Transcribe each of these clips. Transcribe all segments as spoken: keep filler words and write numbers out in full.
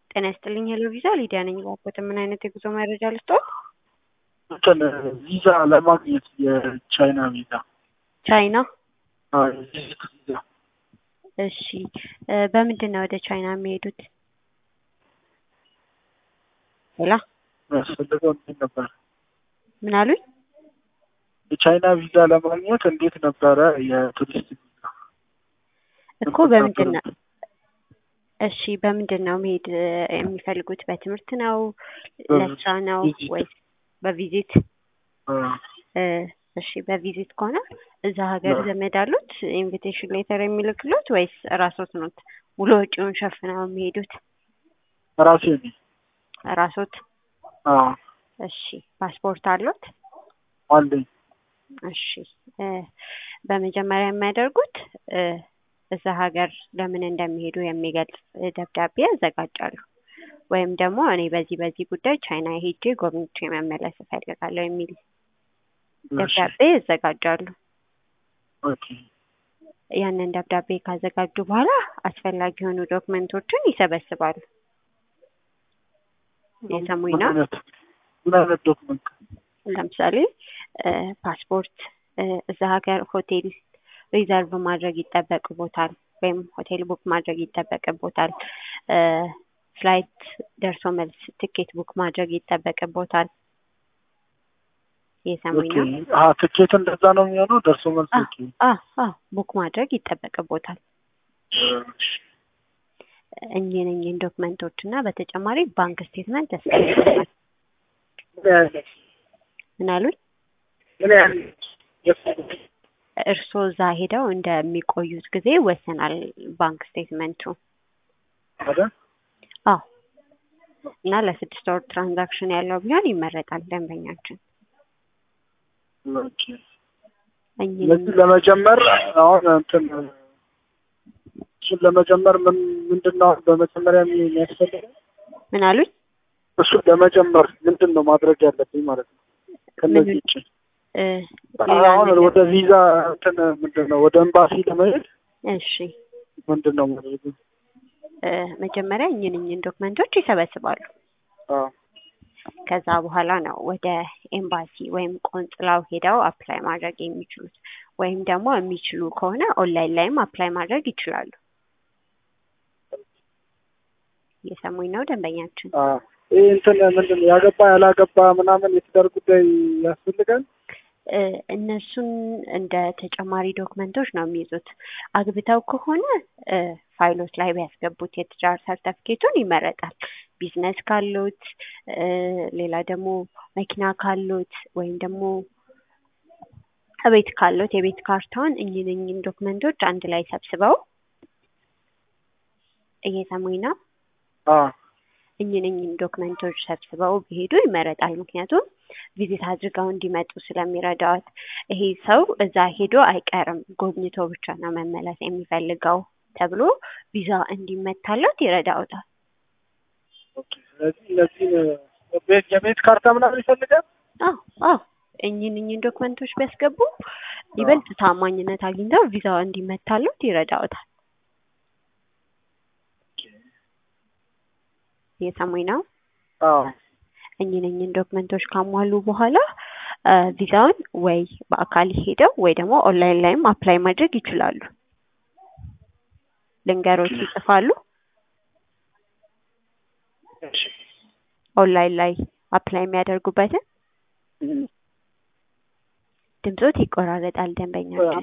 ጤና ይስጥልኝ ሄሎ ቪዛ ሊዲያ ነኝ። ባኮተ ምን አይነት የጉዞ መረጃ ልስጥዎት? እንትን ቪዛ ለማግኘት የቻይና ቪዛ። ቻይና? አዎ የቪዚት ቪዛ። እሺ በምንድን ነው ወደ ቻይና የሚሄዱት? ሄላ ያስፈልገው እንዴት ነበር? ምን አሉኝ? የቻይና ቪዛ ለማግኘት እንዴት ነበረ የቱሪስት ቪዛ? እኮ በምንድን ነው? እሺ በምንድን ነው መሄድ የሚፈልጉት? በትምህርት ነው ለስራ ነው ወይስ በቪዚት? እሺ በቪዚት ከሆነ እዛ ሀገር ዘመድ አሉት ኢንቪቴሽን ሌተር የሚልክሉት ወይስ ራስዎት ነው ሙሉ ወጪውን ሸፍነው የሚሄዱት? ራሴ ነኝ። ራስዎት? አዎ። እሺ ፓስፖርት አሉት? አለኝ። እሺ በመጀመሪያ የሚያደርጉት እዛ ሀገር ለምን እንደሚሄዱ የሚገልጽ ደብዳቤ ያዘጋጃሉ። ወይም ደግሞ እኔ በዚህ በዚህ ጉዳይ ቻይና ሄጄ ጎብኝቼ መመለስ እፈልጋለሁ የሚል ደብዳቤ ያዘጋጃሉ። ኦኬ። ያንን ደብዳቤ ካዘጋጁ በኋላ አስፈላጊ የሆኑ ዶክመንቶችን ይሰበስባሉ። የሰሙኝ ነው? ምን አይነት ዶክመንት? ለምሳሌ ፓስፖርት፣ እዛ ሀገር ሆቴል ሪዘርቭ ማድረግ ይጠበቅቦታል ወይም ሆቴል ቡክ ማድረግ ይጠበቅቦታል። ፍላይት ደርሶ መልስ ትኬት ቡክ ማድረግ ይጠበቅቦታል። የሰሙኝ ነው? አዎ ትኬት እንደዛ ነው የሚሆነው። ደርሶ መልስ ትኬት አዎ አዎ ቡክ ማድረግ ይጠበቅቦታል። እኚህን እኚህን ዶክመንቶች እና በተጨማሪ ባንክ ስቴትመንት ያስፈልጋል። ምን አሉኝ? ምን ያህል እርስዎ እዛ ሄደው እንደሚቆዩት ጊዜ ይወሰናል ባንክ ስቴትመንቱ። አይደል? አዎ እና ለስድስት ወር ትራንዛክሽን ያለው ቢሆን ይመረጣል ደንበኛችን። ኦኬ። ስለዚህ ለመጀመር አሁን እንትን እሱን ለመጀመር ምን ምንድን ነው በመጀመሪያ የሚያስፈልገው? ምን አሉኝ? እሱን ለመጀመር ምንድን ነው ማድረግ ያለብኝ ማለት ነው? ከነዚህ ውጭ አሁን ወደ ቪዛ እንትን ምንድን ነው ወደ ኤምባሲ ለመሄድ እሺ ምንድን ነው ማድረግ? መጀመሪያ እኚህን እኚህን ዶክመንቶች ይሰበስባሉ። አዎ ከዛ በኋላ ነው ወደ ኤምባሲ ወይም ቆንጽላው ሄደው አፕላይ ማድረግ የሚችሉት። ወይም ደግሞ የሚችሉ ከሆነ ኦንላይን ላይም አፕላይ ማድረግ ይችላሉ። የሰሙኝ ነው ደንበኛችን? አዎ ይሄ እንትን ምንድን ነው ያገባ ያላገባ ምናምን የትዳር ጉዳይ ያስፈልጋል? እነሱን እንደ ተጨማሪ ዶክመንቶች ነው የሚይዙት። አግብተው ከሆነ ፋይሎች ላይ ቢያስገቡት የትዳር ሰርተፍኬቱን ይመረጣል። ቢዝነስ ካሉት፣ ሌላ ደግሞ መኪና ካሉት ወይም ደግሞ ቤት ካሉት የቤት ካርታውን እኚህን እኚህን ዶክመንቶች አንድ ላይ ሰብስበው እየሰሙኝ ነው? አዎ እኚህን እኚህን ዶክመንቶች ሰብስበው ቢሄዱ ይመረጣል። ምክንያቱም ቪዚት አድርገው እንዲመጡ ስለሚረዳዎት። ይሄ ሰው እዛ ሄዶ አይቀርም ጎብኝቶ ብቻ ነው መመለስ የሚፈልገው ተብሎ ቪዛ እንዲመታለት ይረዳዎታል። ኦኬ። ስለዚህ እነዚህን ቤት የቤት ካርታ ምናምን ይፈልጋል? አዎ አዎ እኚህን እኚህን ዶክመንቶች ቢያስገቡ ይበልጥ ታማኝነት አግኝተው ቪዛው እንዲመታለት ይረዳዎታል። የሰሙኝ ነው? አዎ እኚህን እኚህን ዶክመንቶች ካሟሉ በኋላ ቪዛውን ወይ በአካል ሄደው ወይ ደግሞ ኦንላይን ላይም አፕላይ ማድረግ ይችላሉ። ልንገሮት ይጽፋሉ? ኦንላይን ላይ አፕላይ የሚያደርጉበትን ድምጾት ይቆራረጣል ደንበኛችን።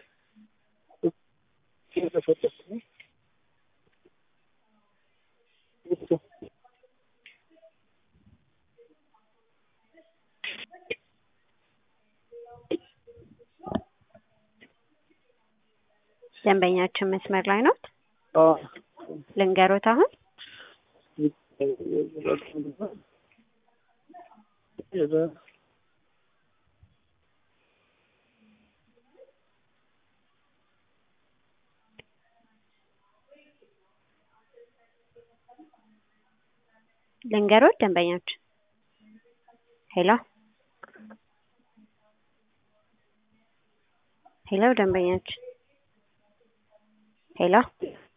ደንበኛችን መስመር ላይ ነው? አዎ ልንገሮት አሁን? ልንገሮት ደንበኛችን? ሄሎ ሄሎ ደንበኛችን? ሄሎ